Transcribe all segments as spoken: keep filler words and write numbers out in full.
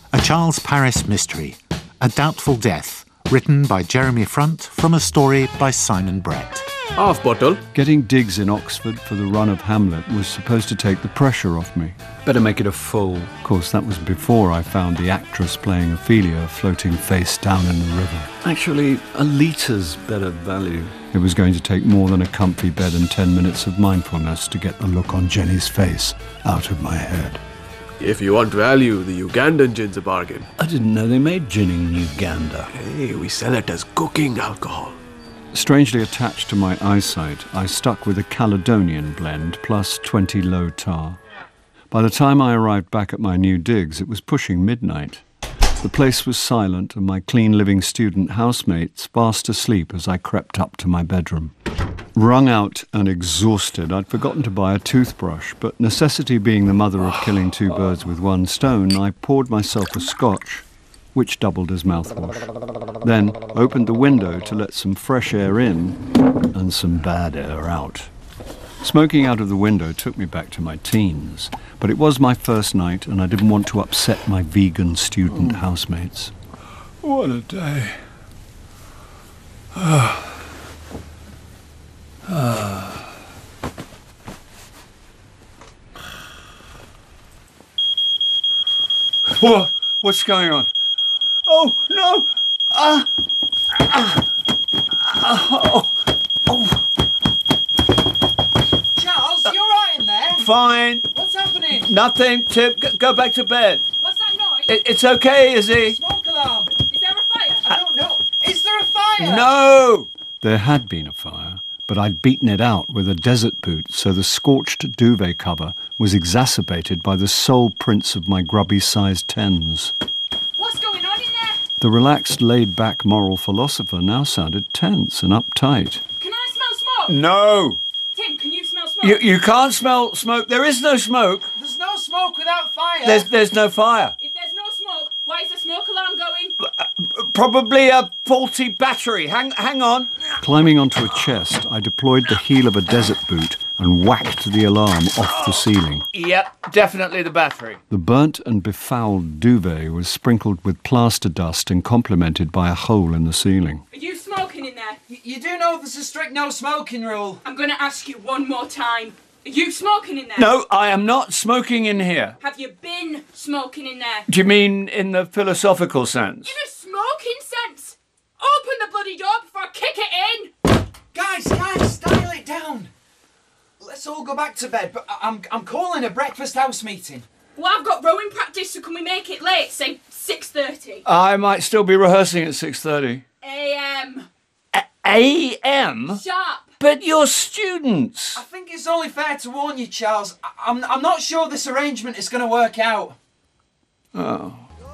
A Charles Paris mystery, A Doubtful Death, written by Jeremy Front from a story by Simon Brett. Half bottle. Getting digs in Oxford for the run of Hamlet was supposed to take the pressure off me. Better make it a full. Of course, that was before I found the actress playing Ophelia floating face down in the river. Actually, a litre's better value. It was going to take more than a comfy bed and ten minutes of mindfulness to get the look on Jenny's face out of my head. If you want value, the Ugandan gin's a bargain. I didn't know they made gin in Uganda. Hey, we sell it as cooking alcohol. Strangely attached to my eyesight, I stuck with a Caledonian blend plus twenty low tar. By the time I arrived back at my new digs, it was pushing midnight. The place was silent and my clean-living student housemates fast asleep as I crept up to my bedroom. Wrung out and exhausted, I'd forgotten to buy a toothbrush, but necessity being the mother of killing two birds with one stone, I poured myself a scotch, which doubled as mouthwash. Then opened the window to let some fresh air in and some bad air out. Smoking out of the window took me back to my teens, but it was my first night and I didn't want to upset my vegan student housemates. What a day. Ah. Ah. What? What's going on? Oh, no! Ah! Ah! Oh! Oh! Charles, you all right in there? Fine. What's happening? Nothing. Tip, G- go back to bed. What's that noise? It, it's okay, Izzy. Smoke alarm. Is there a fire? I don't know. Is there a fire? No! There had been a fire, but I'd beaten it out with a desert boot, so the scorched duvet cover was exacerbated by the sole prints of my grubby-sized tens. What's going on in there? The relaxed, laid-back moral philosopher now sounded tense and uptight. Can I smell smoke? No! Tim, can you smell smoke? You, you can't smell smoke. There is no smoke. There's no smoke without fire. There's, there's no fire. If there's no smoke, why is the smoke alarm going? Probably a faulty battery. Hang, hang on. Climbing onto a chest, I deployed the heel of a desert boot and whacked the alarm off the ceiling. Yep, definitely the battery. The burnt and befouled duvet was sprinkled with plaster dust and complemented by a hole in the ceiling. Are you smoking in there? Y- you do know there's a strict no smoking rule. I'm going to ask you one more time. Are you smoking in there? No, I am not smoking in here. Have you been smoking in there? Do you mean in the philosophical sense? In a smoking sense? Open the bloody door before I kick it in! Guys, guys, dial it down. Let's all go back to bed, but I- I'm, I'm calling a breakfast house meeting. Well, I've got rowing practice, so can we make it late? Say six thirty. I might still be rehearsing at six thirty. A M. A M? Sharp. But you're students. I think it's only fair to warn you, Charles. I- I'm, I'm not sure this arrangement is going to work out. Oh.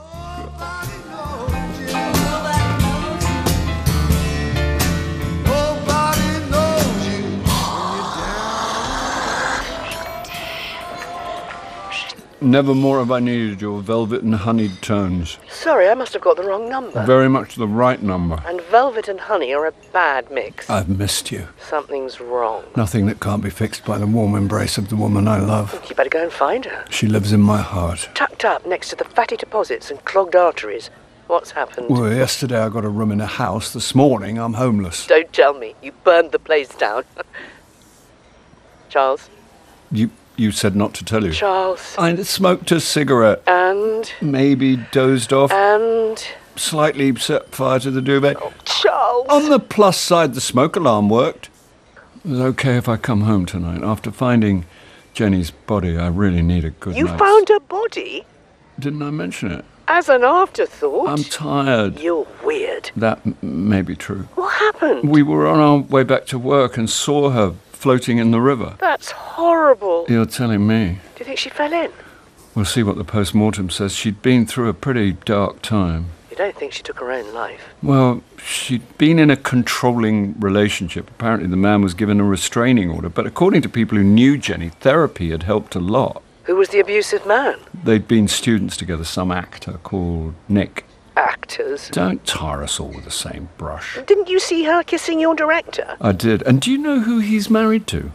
Never more have I needed your velvet and honeyed tones. Sorry, I must have got the wrong number. Very much the right number. And velvet and honey are a bad mix. I've missed you. Something's wrong. Nothing that can't be fixed by the warm embrace of the woman I love. You better go and find her. She lives in my heart. Tucked up next to the fatty deposits and clogged arteries. What's happened? Well, yesterday I got a room in a house. This morning I'm homeless. Don't tell me. You burned the place down. Charles? You you said not to tell you. Charles. I smoked a cigarette. And? Maybe dozed off. And? Slightly set fire to the duvet. Oh, Charles. On the plus side, the smoke alarm worked. It was okay if I come home tonight. After finding Jenny's body, I really need a good You night's... found her body? Didn't I mention it? As an afterthought? I'm tired. You're weird. That m- may be true. What happened? We were on our way back to work and saw her floating in the river. That's horrible. You're telling me. Do you think she fell in? We'll see what the post-mortem says. She'd been through a pretty dark time. You don't think she took her own life? Well, she'd been in a controlling relationship. Apparently the man was given a restraining order, but according to people who knew Jenny, therapy had helped a lot. Who was the abusive man? They'd been students together, some actor called Nick. Actors? Don't tar us all with the same brush. Didn't you see her kissing your director? I did. And do you know who he's married to?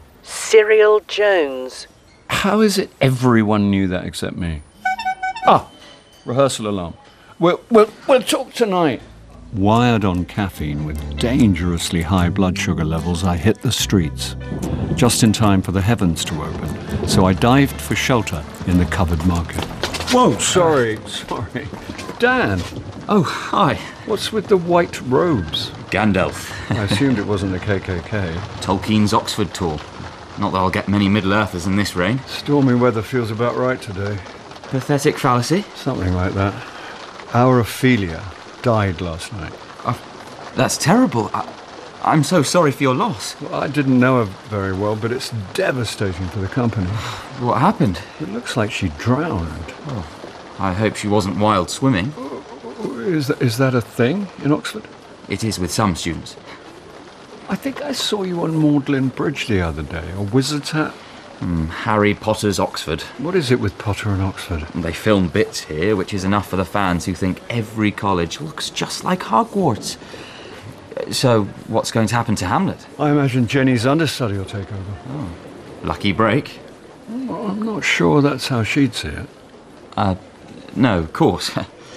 Cyril Jones. How is it everyone knew that except me? Ah, rehearsal alarm. We'll, we'll, we'll talk tonight. Wired on caffeine with dangerously high blood sugar levels, I hit the streets. Just in time for the heavens to open, so I dived for shelter in the covered market. Whoa, sorry, sorry. Dan. Oh, hi. What's with the white robes? Gandalf. I assumed it wasn't the K K K. Tolkien's Oxford tour. Not that I'll get many Middle-earthers in this rain. Stormy weather feels about right today. Pathetic fallacy? Something like that. Our Ophelia died last night. Oh, that's terrible. I, I'm so sorry for your loss. Well, I didn't know her very well, but it's devastating for the company. What happened? It looks like she drowned. Oh, I hope she wasn't wild swimming. Is that, is that a thing in Oxford? It is with some students. I think I saw you on Magdalen Bridge the other day. A wizard's hat? Mm, Harry Potter's Oxford. What is it with Potter and Oxford? They film bits here, which is enough for the fans who think every college looks just like Hogwarts. So, what's going to happen to Hamlet? I imagine Jenny's understudy will take over. Oh, lucky break. Well, I'm not sure that's how she'd see it. Uh, no, of course.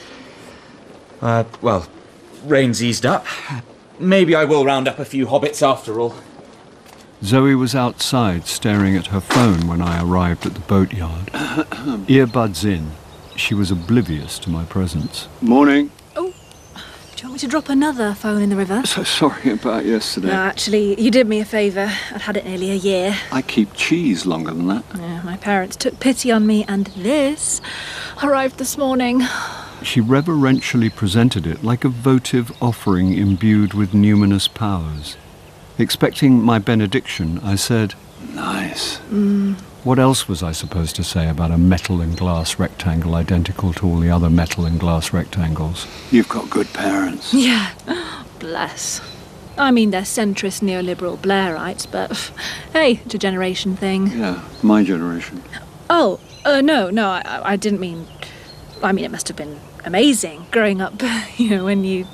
uh, well, rain's eased up. Maybe I will round up a few hobbits after all. Zoe was outside staring at her phone when I arrived at the boatyard. Earbuds in, she was oblivious to my presence. Morning. Oh, do you want me to drop another phone in the river? So sorry about yesterday. No, actually, you did me a favour. I'd had it nearly a year. I keep cheese longer than that. Yeah, my parents took pity on me, and this arrived this morning. She reverentially presented it like a votive offering imbued with numinous powers. Expecting my benediction, I said, "Nice." Mm. What else was I supposed to say about a metal and glass rectangle identical to all the other metal and glass rectangles? You've got good parents. Yeah, bless. I mean, they're centrist neoliberal Blairites, but hey, it's a generation thing. Yeah, my generation. Oh, uh, no, no, I, I didn't mean... I mean, it must have been amazing growing up, you know, when you...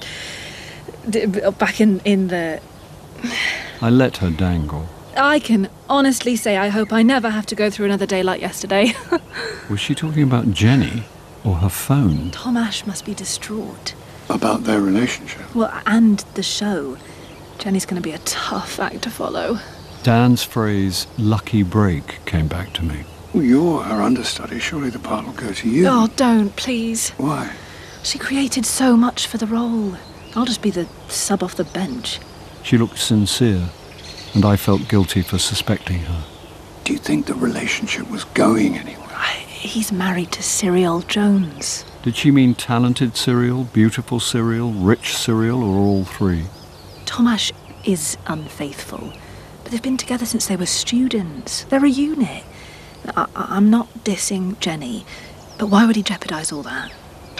back in, in the... I let her dangle. I can honestly say I hope I never have to go through another day like yesterday. Was she talking about Jenny or her phone? Tom Ash must be distraught. About their relationship? Well, and the show. Jenny's going to be a tough act to follow. Dan's phrase, lucky break, came back to me. Well, you're her understudy. Surely the part will go to you. Oh, don't, please. Why? She created so much for the role. I'll just be the sub off the bench. She looked sincere, and I felt guilty for suspecting her. Do you think the relationship was going anywhere? He's married to Cyril Jones. Did she mean talented Cyril, beautiful Cyril, rich Cyril, or all three? Tom Ash is unfaithful, but they've been together since they were students. They're a unit. I- I'm not dissing Jenny, but why would he jeopardise all that?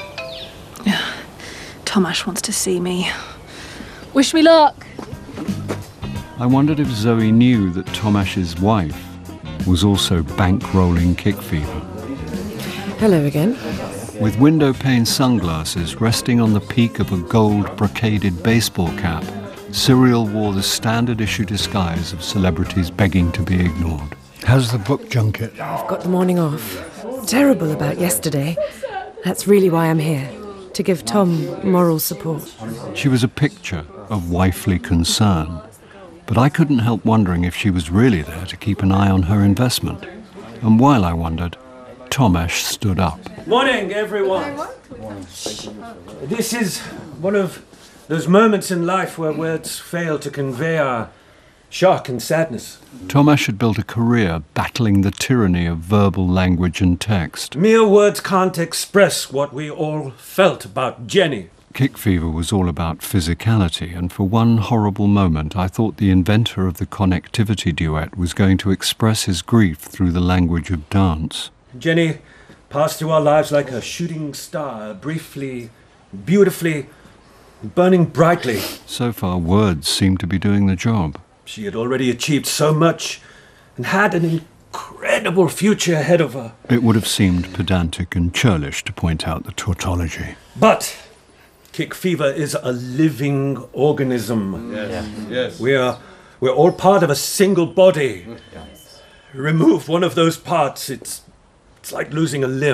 Tom Ash wants to see me. Wish me luck. I wondered if Zoe knew that Tom Ash's wife was also bankrolling Kick Fever. Hello again. With window pane sunglasses resting on the peak of a gold brocaded baseball cap, Cyril wore the standard issue disguise of celebrities begging to be ignored. How's the book junket? I've got the morning off. Terrible about yesterday. That's really why I'm here. To give Tom moral support. She was a picture of wifely concern. But I couldn't help wondering if she was really there to keep an eye on her investment. And while I wondered, Tom Ash stood up. Morning, everyone. This is one of those moments in life where words fail to convey our shock and sadness. Tom Ash had built a career battling the tyranny of verbal language and text. Mere words can't express what we all felt about Jenny. Kick Fever was all about physicality, and for one horrible moment I thought the inventor of the connectivity duet was going to express his grief through the language of dance. Jenny passed through our lives like a shooting star, briefly, beautifully, burning brightly. So far, words seemed to be doing the job. She had already achieved so much and had an incredible future ahead of her. It would have seemed pedantic and churlish to point out the tautology. But Kick Fever is a living organism. Yes. Yes. We are, we're all part of a single body. Remove one of those parts, it's, it's like losing a limb.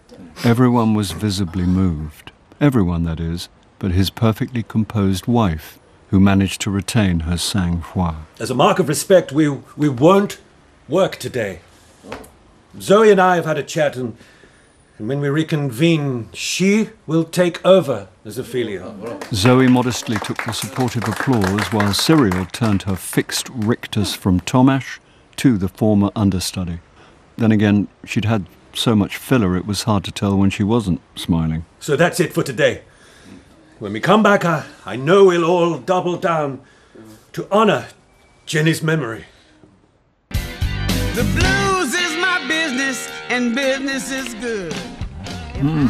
Everyone was visibly moved. Everyone, that is, but his perfectly composed wife, who managed to retain her sang-froid. As a mark of respect, we, we won't work today. Zoe and I have had a chat, and, and when we reconvene, she will take over as Ophelia. Zoe modestly took the supportive applause while Cyril turned her fixed rictus from Tomasz to the former understudy. Then again, she'd had so much filler it was hard to tell when she wasn't smiling. So that's it for today. When we come back, I, I know we'll all double down to honor Jenny's memory. The blues is my business, and business is good. Mm.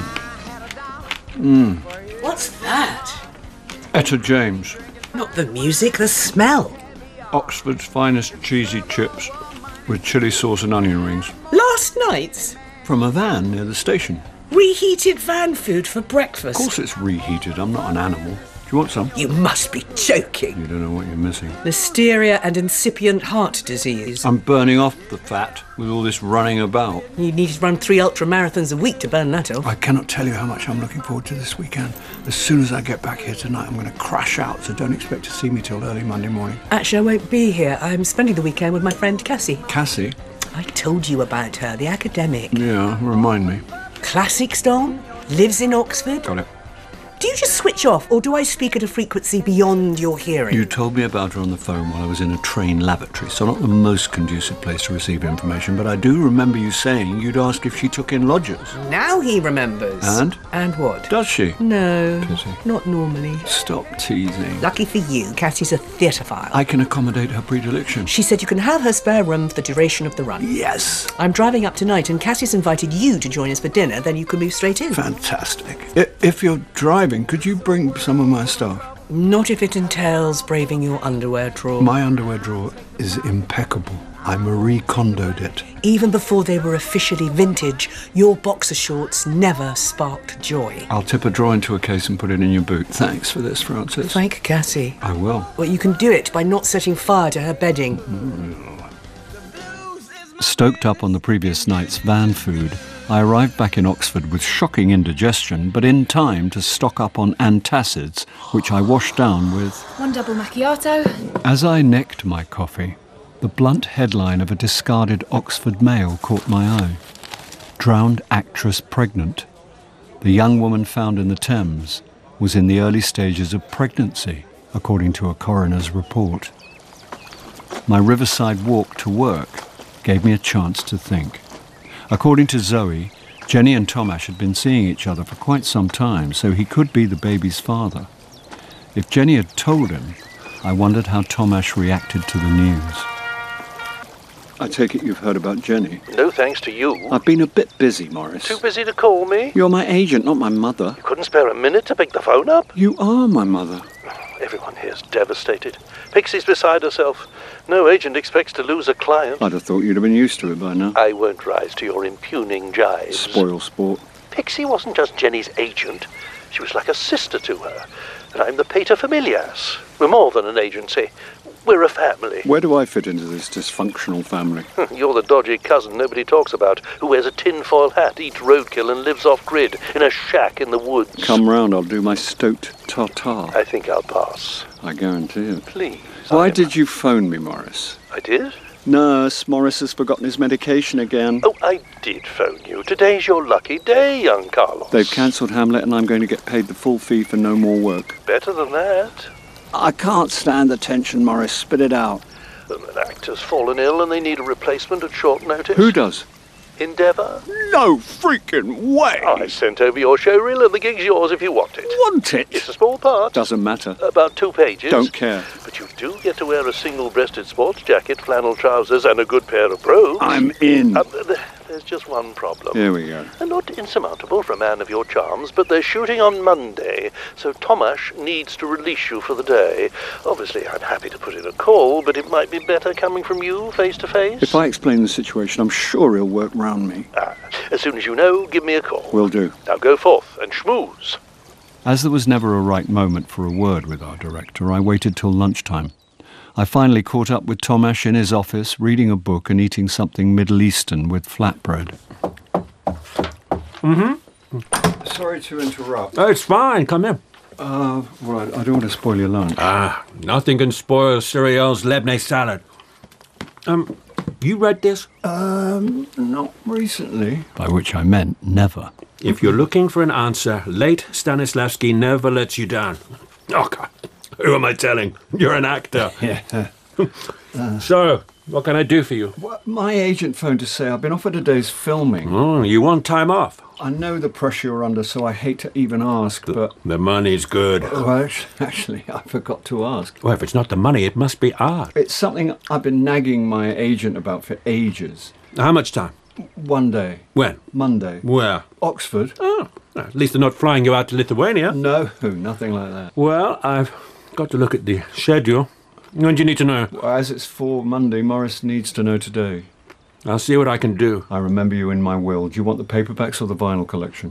Mm. What's that? Etta James. Not the music, the smell. Oxford's finest cheesy chips with chilli sauce and onion rings. Last night's? From a van near the station. Reheated van food for breakfast? Of course it's reheated. I'm not an animal. Do you want some? You must be joking. You don't know what you're missing. Listeria and incipient heart disease. I'm burning off the fat with all this running about. You need to run three ultra marathons a week to burn that off. I cannot tell you how much I'm looking forward to this weekend. As soon as I get back here tonight, I'm going to crash out, so don't expect to see me till early Monday morning. Actually, I won't be here. I'm spending the weekend with my friend Cassie. Cassie? I told you about her, the academic. Yeah, remind me. Classics Don, lives in Oxford. Got it. Do you just switch off, or do I speak at a frequency beyond your hearing? You told me about her on the phone while I was in a train lavatory, so not the most conducive place to receive information, but I do remember you saying you'd ask if she took in lodgers. Now he remembers. And? And what? Does she? No, Pity. Not normally. Stop teasing. Lucky for you, Cassie's a theatrephile. I can accommodate her predilection. She said you can have her spare room for the duration of the run. Yes. I'm driving up tonight, and Cassie's invited you to join us for dinner, then you can move straight in. Fantastic. I- if you're driving, could you bring some of my stuff? Not if it entails braving your underwear drawer. My underwear drawer is impeccable. I Marie Kondo'd it. Even before they were officially vintage, your boxer shorts never sparked joy. I'll tip a drawer into a case and put it in your boot. Thanks for this, Francis. Thank Cassie. I will. Well, you can do it by not setting fire to her bedding. Mm. Stoked up on the previous night's van food, I arrived back in Oxford with shocking indigestion, but in time to stock up on antacids, which I washed down with... One double macchiato. As I necked my coffee, the blunt headline of a discarded Oxford Mail caught my eye. Drowned actress pregnant. The young woman found in the Thames was in the early stages of pregnancy, according to a coroner's report. My riverside walk to work gave me a chance to think. According to Zoe, Jenny and Tomasz had been seeing each other for quite some time, so he could be the baby's father. If Jenny had told him, I wondered how Tomasz reacted to the news. I take it you've heard about Jenny? No thanks to you. I've been a bit busy, Morris. Too busy to call me? You're my agent, not my mother. You couldn't spare a minute to pick the phone up? You are my mother. Everyone here's devastated. Pixie's beside herself. No agent expects to lose a client. I'd have thought you'd have been used to it by now. I won't rise to your impugning jibes. Spoil sport. Pixie wasn't just Jenny's agent. She was like a sister to her. And I'm the paterfamilias. We're more than an agency. We're a family. Where do I fit into this dysfunctional family? You're the dodgy cousin nobody talks about, who wears a tinfoil hat, eats roadkill and lives off-grid in a shack in the woods. Come round, I'll do my stoked tartare. I think I'll pass. I guarantee it. Please. Why I'm... did you phone me, Morris? I did? Nurse, Morris has forgotten his medication again. Oh, I did phone you. Today's your lucky day, young Carlos. They've cancelled Hamlet and I'm going to get paid the full fee for no more work. Better than that. I can't stand the tension, Morris. Spit it out. An actor's fallen ill and they need a replacement at short notice. Who does? Endeavour. No freaking way! I sent over your show reel and the gig's yours if you want it. Want it? It's a small part. Doesn't matter. About two pages. Don't care. But you do get to wear a single-breasted sports jacket, flannel trousers and a good pair of brogues. I'm in. Um, th- there's just one problem. Here we go. And not insurmountable for a man of your charms, but they're shooting on Monday, so Tomasz needs to release you for the day. Obviously, I'm happy to put in a call, but it might be better coming from you, face-to-face. If I explain the situation, I'm sure he'll work round me. Ah, as soon as you know, give me a call. Will do. Now go forth and schmooze. As there was never a right moment for a word with our director, I waited till lunchtime. I finally caught up with Tomasz in his office, reading a book and eating something Middle Eastern with flatbread. Mm-hmm. Sorry to interrupt. Oh, it's fine. Come in. Uh, well, I, I don't want to spoil your lunch. Ah, nothing can spoil Cyriel's Lebanese salad. Um, you read this? Um, not recently. By which I meant never. If you're looking for an answer, late Stanislavski never lets you down. Oh, God. Who am I telling? You're an actor. Yeah. Uh, so, what can I do for you? Well, my agent phoned to say I've been offered a day's filming. Oh, you want time off? I know the pressure you're under, so I hate to even ask, the, but... The money's good. Well, actually, I forgot to ask. Well, if it's not the money, it must be art. It's something I've been nagging my agent about for ages. How much time? One day. When? Monday. Where? Oxford. Oh, at least they're not flying you out to Lithuania. No, nothing like that. Well, I've got to look at the schedule. When do you need to know? Well, as it's for Monday, Morris needs to know today. I'll see what I can do. I remember you in my will. Do you want the paperbacks or the vinyl collection?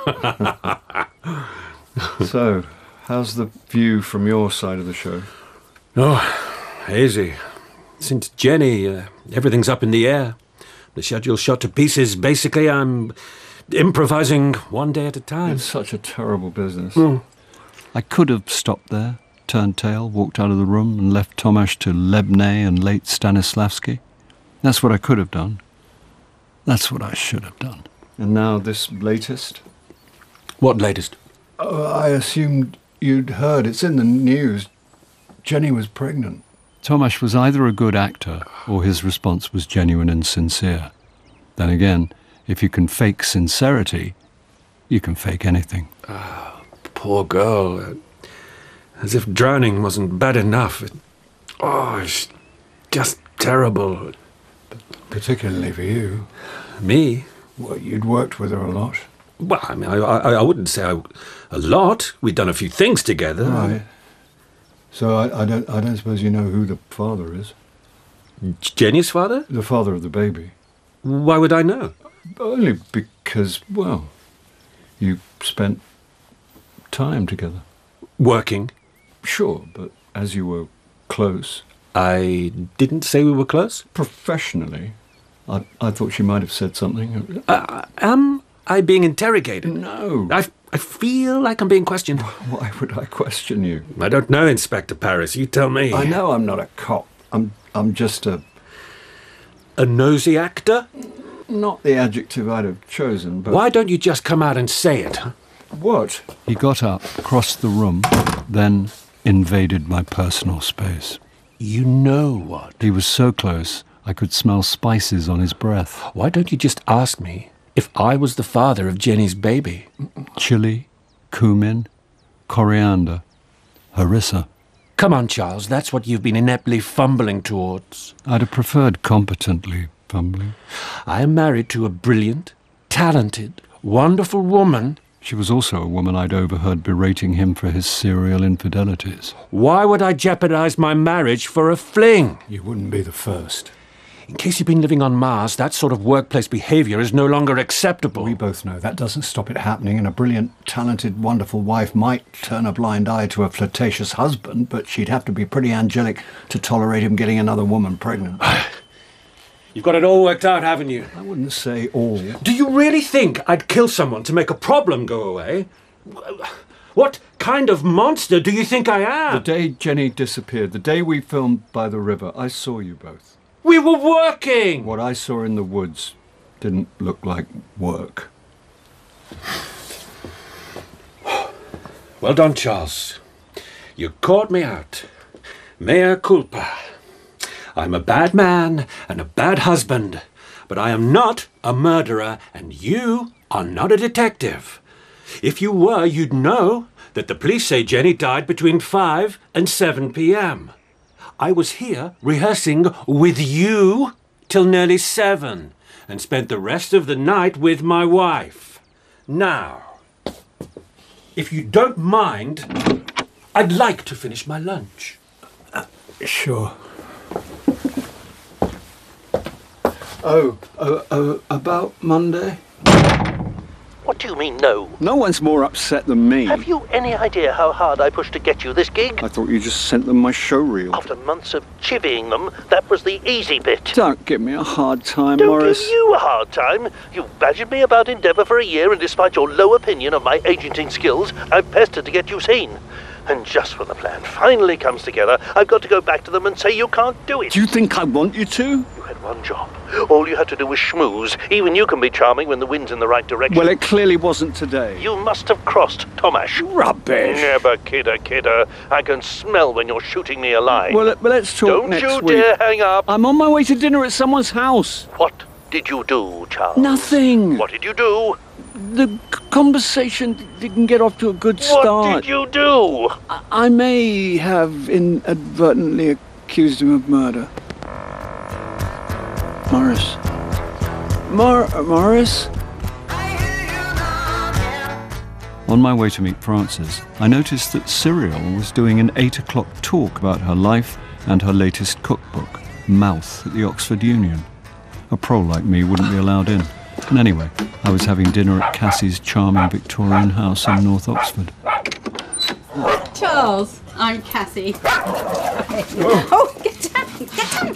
So, how's the view from your side of the show? Oh, hazy. Since Jenny, uh, everything's up in the air. The schedule's shot to pieces. Basically, I'm improvising one day at a time. It's such a terrible business. Mm. I could have stopped there, turned tail, walked out of the room and left Tomasz to Lebne and late Stanislavski. That's what I could have done. That's what I should have done. And now this latest? What latest? Oh, I assumed you'd heard. It's in the news. Jenny was pregnant. Tomasz was either a good actor or his response was genuine and sincere. Then again, if you can fake sincerity, you can fake anything. Oh, poor girl. As if drowning wasn't bad enough. Oh, it's just terrible. Particularly for you. Me? Well, you'd worked with her a lot. Well, I mean, I, I, I wouldn't say I, a lot. We'd done a few things together. Right. So I, I don't I don't suppose you know who the father is? Jenny's father? The father of the baby. Why would I know? Only because, well, you spent time together. Working? Sure, but as you were close. I didn't say we were close? Professionally. I, I thought she might have said something. Uh, am I being interrogated? No. I, I feel like I'm being questioned. Why would I question you? I don't know, Inspector Paris. You tell me. I know I'm not a cop. I'm I'm just a... A nosy actor? Not the adjective I'd have chosen, but... Why don't you just come out and say it? What? He got up, crossed the room, then invaded my personal space. You know what? He was so close, I could smell spices on his breath. Why don't you just ask me if I was the father of Jenny's baby? Chili, cumin, coriander, harissa. Come on, Charles, that's what you've been ineptly fumbling towards. I'd have preferred competently fumbling. I am married to a brilliant, talented, wonderful woman. She was also a woman I'd overheard berating him for his serial infidelities. Why would I jeopardize my marriage for a fling? You wouldn't be the first. In case you've been living on Mars, that sort of workplace behavior is no longer acceptable. We both know that doesn't stop it happening, and a brilliant, talented, wonderful wife might turn a blind eye to a flirtatious husband, but she'd have to be pretty angelic to tolerate him getting another woman pregnant. You've got it all worked out, haven't you? I wouldn't say all. Do you really think I'd kill someone to make a problem go away? What kind of monster do you think I am? The day Jenny disappeared, the day we filmed by the river, I saw you both. We were working! What I saw in the woods didn't look like work. Well done, Charles. You caught me out. Mea culpa. I'm a bad man and a bad husband, but I am not a murderer, and you are not a detective. If you were, you'd know that the police say Jenny died between five and seven p.m. I was here rehearsing with you till nearly seven and spent the rest of the night with my wife. Now, if you don't mind, I'd like to finish my lunch. Uh, sure. Oh, uh, uh, about Monday? What What do you mean, no? No one's more upset than me. Have you any idea how hard I pushed to get you this gig? I thought you just sent them my show reel. After months of chivying them, that was the easy bit. Don't give me a hard time, Don't Morris. give you a hard time. You've badgered me about Endeavour for a year, and despite your low opinion of my agenting skills, I've pestered to get you seen. And just when the plan finally comes together, I've got to go back to them and say you can't do it. Do you think I want you to? You had one job. All you had to do was schmooze. Even you can be charming when the wind's in the right direction. Well, it clearly wasn't today. You must have crossed Tomash. Rubbish. Never, kidder, kidder. I can smell when you're shooting me a line. Well, well let's talk Don't next you week. dare hang up. I'm on my way to dinner at someone's house. What did you do, Charles? Nothing. What did you do? The c- conversation didn't get off to a good start. What did you do? I, I may have inadvertently accused him of murder. Morris. Mor- Morris? On my way to meet Frances, I noticed that Cyril was doing an eight o'clock talk about her life and her latest cookbook, Mouth, at the Oxford Union. A prole like me wouldn't be allowed in. And anyway, I was having dinner at Cassie's charming Victorian house in North Oxford. Charles, I'm Cassie. Oh, get down, get down.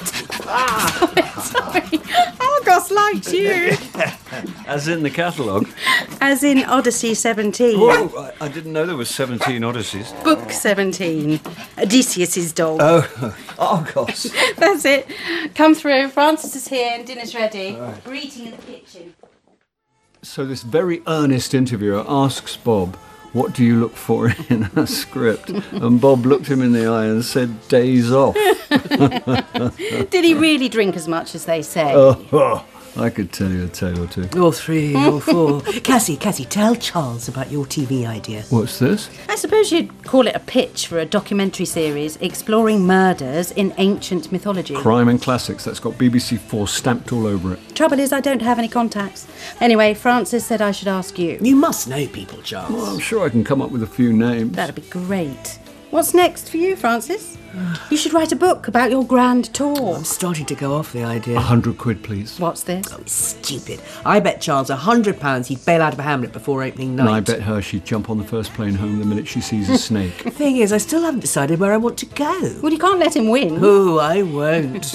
Oh. Sorry, Argos liked you. As in the catalogue? As in Odyssey seventeen. Whoa, I, I didn't know there was seventeen Odysseys. Book seventeen. Odysseus's dog. Oh, Argos. That's it. Come through. Francis is here and dinner's ready. Right. We're eating in the kitchen. So this very earnest interviewer asks Bob, what do you look for in a script? And Bob looked him in the eye and said, days off. Did he really drink as much as they say? Oh, oh, I could tell you a tale or two. Or three, or four. Cassie, Cassie, tell Charles about your T V idea. What's this? I suppose you'd call it a pitch for a documentary series exploring murders in ancient mythology. Crime and Classics. That's got B B C Four stamped all over it. Trouble is, I don't have any contacts. Anyway, Francis said I should ask you. You must know people, Charles. Well, I'm sure I can come up with a few names. That'd be great. What's next for you, Francis? You should write a book about your grand tour. I'm starting to go off the idea. A hundred quid, please. What's this? Oh, it's stupid. I bet Charles a hundred pounds he'd bail out of Hamlet before opening night. And I bet her she'd jump on the first plane home the minute she sees a snake. The thing is, I still haven't decided where I want to go. Well, you can't let him win. Oh, I won't.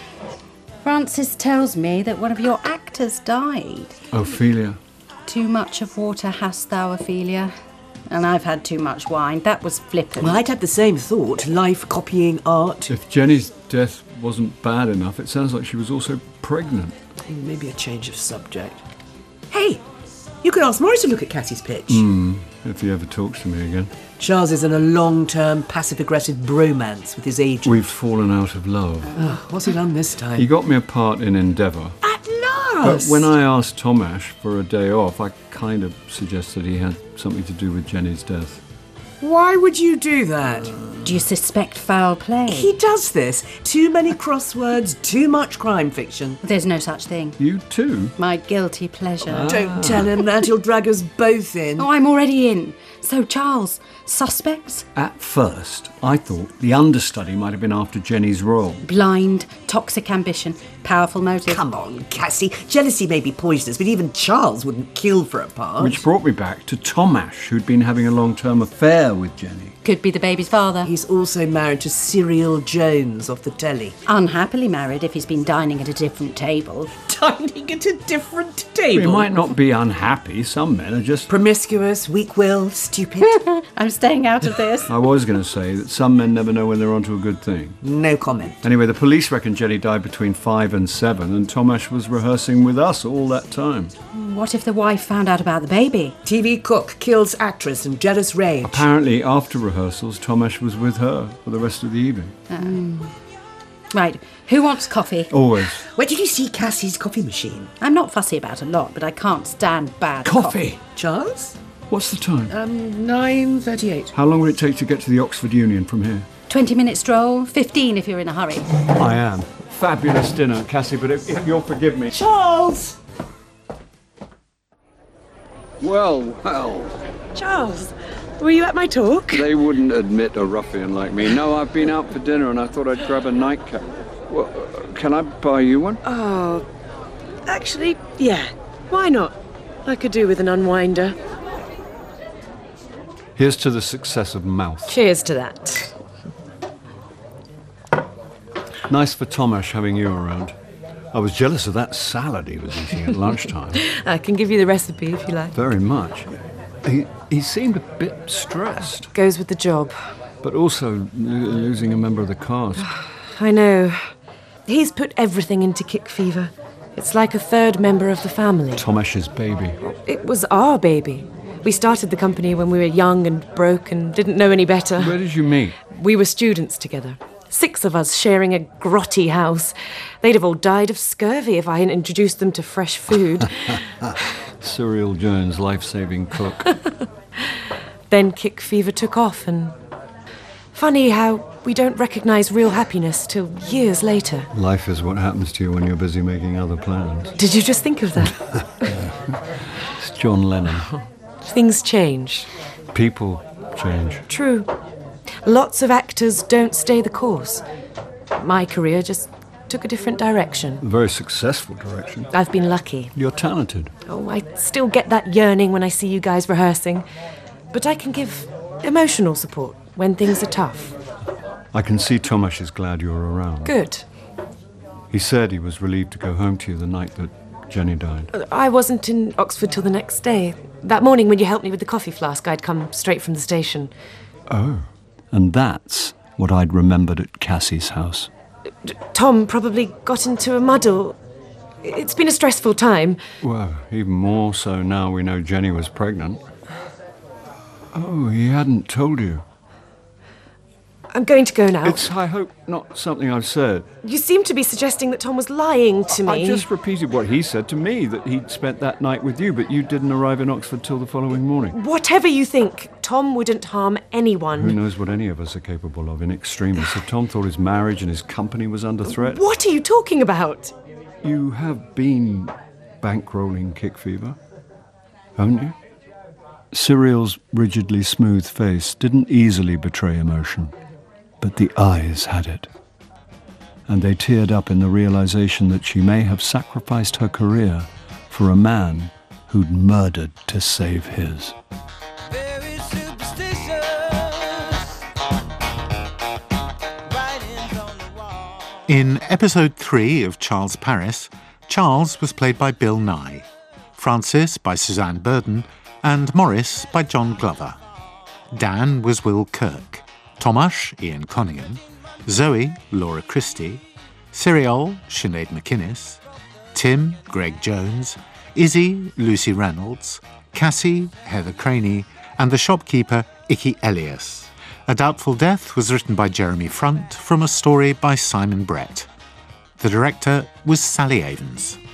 Francis tells me that one of your actors died. Ophelia. Too much of water hast thou, Ophelia. And I've had too much wine. That was flippant. Well, I'd had the same thought. Life copying art. If Jenny's death wasn't bad enough, it sounds like she was also pregnant. Maybe a change of subject. Hey, you could ask Morris to look at Cassie's pitch. Hmm, if he ever talks to me again. Charles is in a long-term passive-aggressive bromance with his agent. We've fallen out of love. Oh, what's he done this time? He got me a part in Endeavour. At last! But when I asked Tomash for a day off, I kind of suggested he had something to do with Jenny's death. Why would you do that? Do you suspect foul play? He does this. Too many crosswords, too much crime fiction. There's no such thing. You too? My guilty pleasure. Ah. Don't tell him that. He'll drag us both in. Oh, I'm already in. So, Charles, suspects? At first, I thought the understudy might have been after Jenny's role. Blind, toxic ambition, powerful motive. Come on, Cassie. Jealousy may be poisonous, but even Charles wouldn't kill for a part. Which brought me back to Tomash, who'd been having a long-term affair with Jenny. Could be the baby's father. He's also married to Cyril Jones off the telly. Unhappily married if he's been dining at a different table. Dining at a different table? He might not be unhappy. Some men are just... promiscuous, weak-willed, stupid. I'm staying out of this. I was going to say that some men never know when they're onto a good thing. No comment. Anyway, the police reckon Jenny died between five and seven, and Tomash was rehearsing with us all that time. What if the wife found out about the baby? T V cook kills actress in jealous rage. Apparently, after rehearsals, Tomash was with her for the rest of the evening. Um, right, who wants coffee? Always. Where did you see Cassie's coffee machine? I'm not fussy about a lot, but I can't stand bad Coffee! coffee. Charles? What's the time? Um, nine thirty-eight. How long will it take to get to the Oxford Union from here? twenty minute stroll, fifteen if you're in a hurry. I am. Fabulous dinner, Cassie, but if, if you'll forgive me... Charles! Well, well... Charles, were you at my talk? They wouldn't admit a ruffian like me. No, I've been out for dinner and I thought I'd grab a nightcap. Well, uh, can I buy you one? Oh, actually, yeah. Why not? I could do with an unwinder. Here's to the success of Mouth. Cheers to that. Nice for Tomasz having you around. I was jealous of that salad he was eating at lunchtime. I can give you the recipe if you like. Very much. He, he seemed a bit stressed. Goes with the job. But also lo- losing a member of the cast. I know. He's put everything into Kick Fever. It's like a third member of the family. Tomasz's baby. It was our baby. We started the company when we were young and broke and didn't know any better. Where did you meet? We were students together. Six of us sharing a grotty house. They'd have all died of scurvy if I hadn't introduced them to fresh food. Cyril Jones, life-saving cook. Then Kick Fever took off, and funny how we don't recognise real happiness till years later. Life is what happens to you when you're busy making other plans. Did you just think of that? It's John Lennon. Things change. People change. True. Lots of actors don't stay the course. My career just took a different direction. A very successful direction. I've been lucky. You're talented. Oh, I still get that yearning when I see you guys rehearsing. But I can give emotional support when things are tough. I can see Tomasz is glad you're around. Good. He said he was relieved to go home to you the night that Jenny died. I wasn't in Oxford till the next day. That morning when you helped me with the coffee flask, I'd come straight from the station. Oh. And that's what I'd remembered at Cassie's house. Tom probably got into a muddle. It's been a stressful time. Well, even more so now we know Jenny was pregnant. Oh, he hadn't told you. I'm going to go now. It's, I hope, not something I've said. You seem to be suggesting that Tom was lying to me. I just repeated what he said to me, that he'd spent that night with you, but you didn't arrive in Oxford till the following morning. Whatever you think, Tom wouldn't harm anyone. Who knows what any of us are capable of in extremis? If Tom thought his marriage and his company was under threat... What are you talking about? You have been bankrolling Kick Fever, haven't you? Cyril's rigidly smooth face didn't easily betray emotion. But the eyes had it. And they teared up in the realization that she may have sacrificed her career for a man who'd murdered to save his. In episode three of Charles Paris, Charles was played by Bill Nye, Francis by Suzanne Burden, and Morris by John Glover. Dan was Will Kirk. Tomasz, Ian Conningham, Zoe, Laura Christie, Cyril, Sinead McInnes, Tim, Greg Jones, Izzy, Lucy Reynolds, Cassie, Heather Craney, and the shopkeeper, Icky Elias. A Doubtful Death was written by Jeremy Front from a story by Simon Brett. The director was Sally Avens.